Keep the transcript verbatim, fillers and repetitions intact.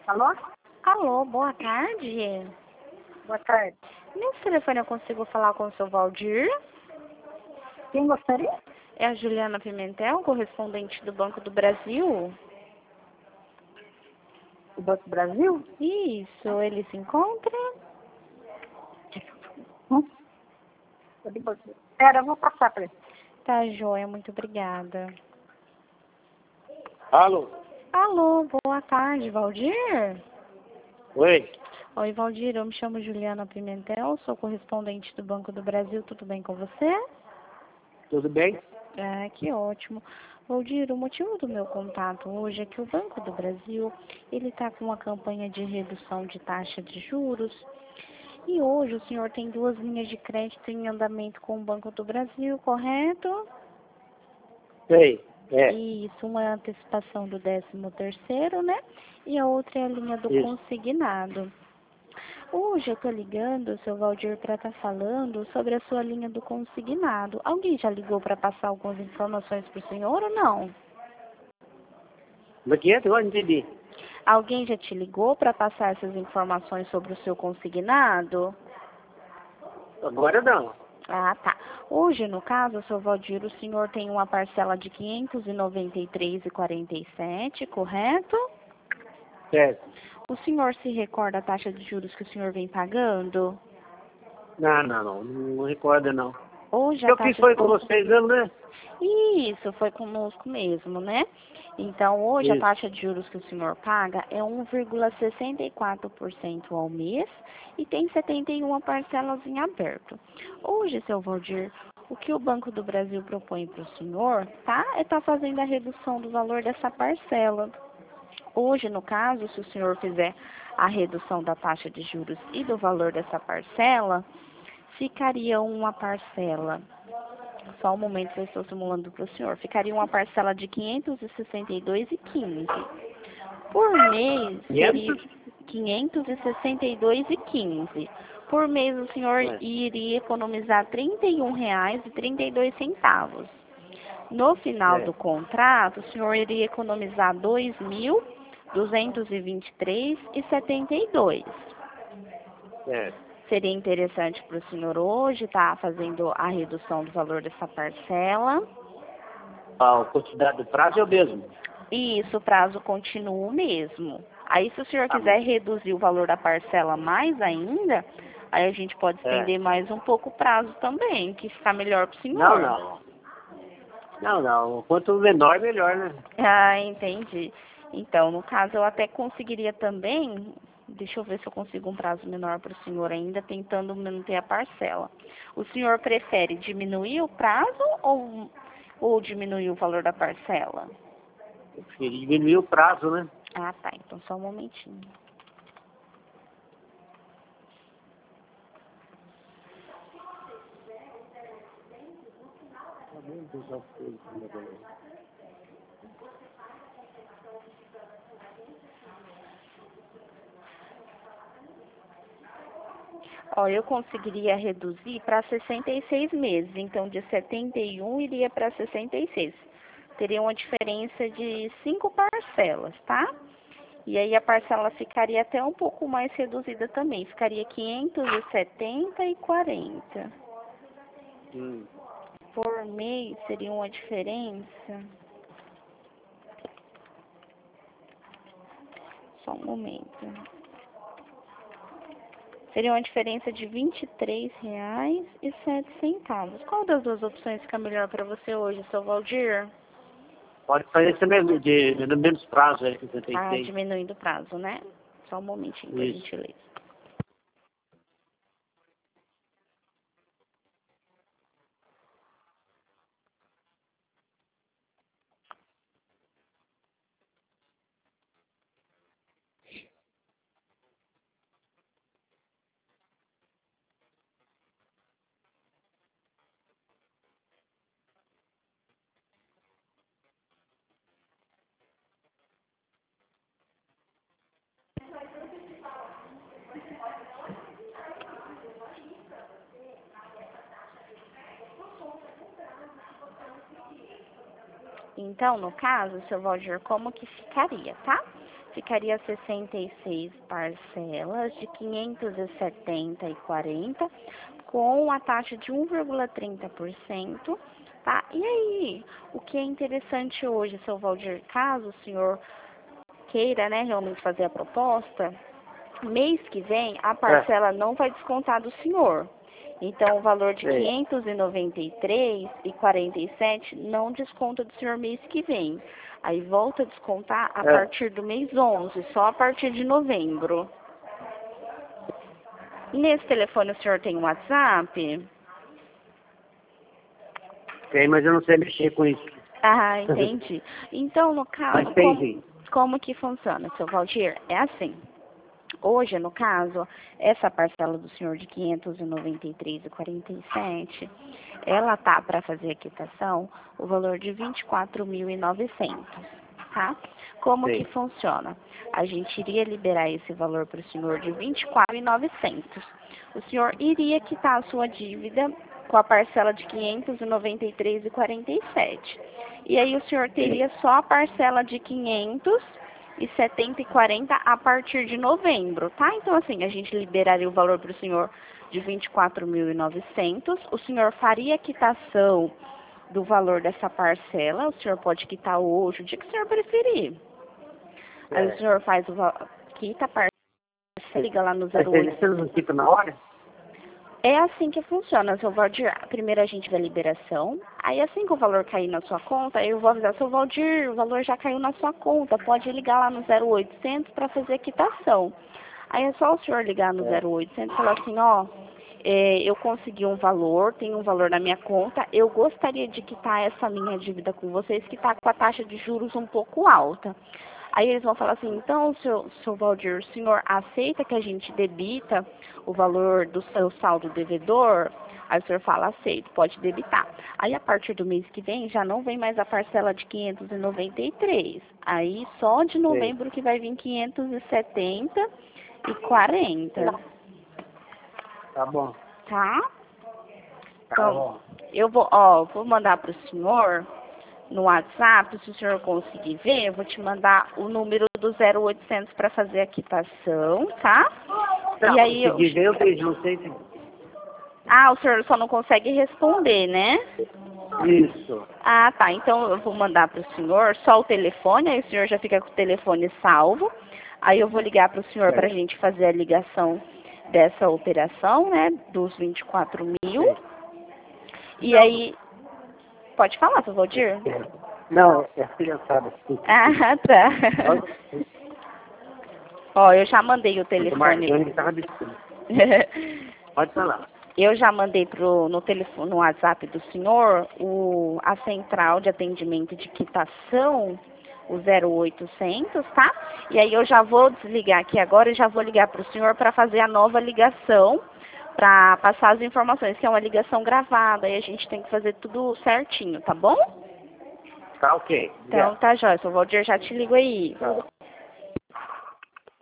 Alô? Alô, boa tarde. Boa tarde. Nesse telefone eu consigo falar com o seu Valdir? Quem gostaria? É a Juliana Pimentel, correspondente do Banco do Brasil? Do Banco do Brasil? Isso, ele se encontra? Hum? Espera, eu vou passar para ele. Tá, joia, muito obrigada. Alô? Alô, boa tarde, Valdir? Oi? Oi, Valdir, eu me chamo Juliana Pimentel, sou correspondente do Banco do Brasil, tudo bem com você? Tudo bem? Ah, que ótimo. Valdir, o motivo do meu contato hoje é que o Banco do Brasil, ele está com uma campanha de redução de taxa de juros. E hoje o senhor tem duas linhas de crédito em andamento com o Banco do Brasil, correto? Sei, é. Isso, uma é a antecipação do décimo terceiro, né? E a outra é a linha do Isso. consignado. Hoje eu estou ligando, seu Valdir, para estar falando sobre a sua linha do consignado. Alguém já ligou para passar algumas informações para o senhor ou não? Como é que é? Agora não entendi. Alguém já te ligou para passar essas informações sobre o seu consignado? Agora não. Ah, tá. Hoje, no caso, seu Valdir, o senhor tem uma parcela de quinhentos e noventa e três reais e quarenta e sete centavos, correto? Certo. O senhor se recorda a taxa de juros que o senhor vem pagando? Não, não, não. Não recorda, não. Hoje a Eu fiz taxa... foi com vocês mesmo, né? Isso, foi conosco mesmo, né? Então, hoje a Isso. taxa de juros que o senhor paga é um vírgula sessenta e quatro por cento ao mês e tem setenta e uma parcelas em aberto. Hoje, seu Valdir, o que o Banco do Brasil propõe para o senhor, tá? É estar fazendo a redução do valor dessa parcela. Hoje, no caso, se o senhor fizer a redução da taxa de juros e do valor dessa parcela, ficaria uma parcela... Só um momento que eu estou simulando para o senhor. Ficaria uma parcela de quinhentos e sessenta e dois reais e quinze centavos. Por mês, seria quinhentos e sessenta e dois reais e quinze centavos. Por mês, o senhor É. iria economizar trinta e um reais e trinta e dois centavos. No final É. do contrato, o senhor iria economizar dois mil duzentos e vinte e três reais e setenta e dois centavos. Certo. Seria interessante para o senhor hoje estar fazendo a redução do valor dessa parcela. A quantidade do prazo é o mesmo. E isso, o prazo continua o mesmo. Aí, se o senhor Ah, quiser mas... reduzir o valor da parcela mais ainda, aí a gente pode É. estender mais um pouco o prazo também, que ficar melhor para o Não, senhor. não. Não, não. Quanto menor, melhor, né? Ah, entendi. Então, no caso, eu até conseguiria também, deixa eu ver se eu consigo um prazo menor para o senhor ainda, tentando manter a parcela. O senhor prefere diminuir o prazo ou, ou diminuir o valor da parcela? Eu preferi diminuir o prazo, né? Ah, tá. Então, só um momentinho. Ó, eu conseguiria reduzir para sessenta e seis meses, então de setenta e um iria para sessenta e seis. Teria uma diferença de cinco parcelas, tá? E aí a parcela ficaria até um pouco mais reduzida também, ficaria quinhentos e setenta e quarenta. Hum. Por mês seria uma diferença. Só um momento. Seria uma diferença de vinte e três reais e sete centavos. Qual das duas opções fica melhor para você hoje, seu Valdir? Pode fazer esse mesmo, de, de menos prazo, é sessenta e Ah, seis. diminuindo o prazo, né? Só um momentinho, por Isso. gentileza. Então, no caso, seu Valdir, como que ficaria, tá? ficaria sessenta e seis parcelas de quinhentos e setenta e quarenta com a taxa de um vírgula trinta por cento, tá? E aí, o que é interessante hoje, seu Valdir, caso o senhor queira, né, realmente fazer a proposta, mês que vem a parcela é. não vai descontar do senhor. Então, o valor de quinhentos e noventa e três reais e quarenta e sete centavos não desconta do senhor mês que vem. Aí volta a descontar a é. partir do mês onze, só a partir de novembro. Nesse telefone o senhor tem um WhatsApp? Tem, mas eu não sei mexer com isso. Ah, entendi. Então, no caso, como, como que funciona, seu Valdir? É assim. Hoje, no caso, essa parcela do senhor de quinhentos e noventa e três reais e quarenta e sete centavos, ela tá para fazer a quitação o valor de vinte e quatro mil e novecentos reais, tá? Como Sim. que funciona? A gente iria liberar esse valor para o senhor de vinte e quatro mil e novecentos reais. O senhor iria quitar a sua dívida com a parcela de quinhentos e noventa e três reais e quarenta e sete centavos. E aí o senhor teria só a parcela de quinhentos e setenta e quarenta a partir de novembro, tá? Então, assim, a gente liberaria o valor para o senhor de vinte e quatro mil e novecentos. O senhor faria a quitação do valor dessa parcela. O senhor pode quitar hoje, o dia que o senhor preferir. É. Aí o senhor faz o quita a parcela, liga lá no zero oito. Você não quita na hora? É assim que funciona, seu Valdir. Primeiro a gente vê a liberação, aí assim que o valor cair na sua conta, eu vou avisar, seu Valdir, o valor já caiu na sua conta, pode ligar lá no zero oitocentos para fazer a quitação. Aí é só o senhor ligar no zero oitocentos e falar assim, ó, é, eu consegui um valor, tem um valor na minha conta, eu gostaria de quitar essa minha dívida com vocês, que está com a taxa de juros um pouco alta. Aí eles vão falar assim, então, seu, seu Valdir, o senhor aceita que a gente debita o valor do seu saldo devedor? Aí o senhor fala, aceito, pode debitar. Aí a partir do mês que vem já não vem mais a parcela de quinhentos e noventa e três. Aí só de novembro que vai vir quinhentos e setenta e quarenta. Tá bom. Tá? Tá então, bom. Eu vou, ó, vou mandar para o senhor no WhatsApp, se o senhor conseguir ver, eu vou te mandar o número do zero oitocentos para fazer a quitação, tá? Não, e aí eu... ver, eu vejo, não sei se... Ah, o senhor só não consegue responder, né? Isso. Ah, tá. Então eu vou mandar para o senhor só o telefone, aí o senhor já fica com o telefone salvo. Aí eu vou ligar para o senhor para a gente fazer a ligação dessa operação, né? Dos vinte e quatro mil. Sim. E não. Aí... Pode falar, seu Valdir? Não, é a criançada. Ah, tá. Ó, eu já mandei o telefone. Pode falar. Eu já mandei pro, no, telefone, no WhatsApp do senhor o, a central de atendimento de quitação, o zero oitocentos, tá? E aí eu já vou desligar aqui agora e já vou ligar para o senhor para fazer a nova ligação, para passar as informações, que é uma ligação gravada, e a gente tem que fazer tudo certinho, tá bom? Tá ok. Então tá jóia, seu Valdir, já te ligo aí. Tá.